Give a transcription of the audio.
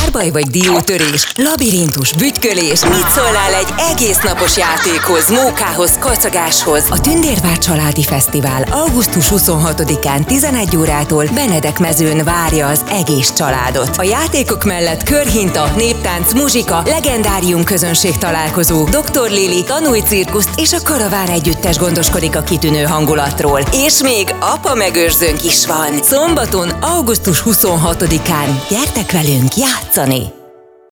párbaj vagy diótörés, labirintus, bütykölés. Mit szólnál egy egész napos játékhoz, mókához, kacagáshoz? A Tündérvár Családi Fesztivál augusztus 26-án 11 órától Benedek-mezőn várja az egész családot. A játékok mellett körhinta, néptánc, muzsika, legendárium közönség találkozó, Dr. Lili, tanulj cirkuszt és a Karaván együttes gondoskodik a kitűnő hangulatról. És még apa megőrzőnk is van. Szombaton, augusztus 26-án gyertek velünk játszani!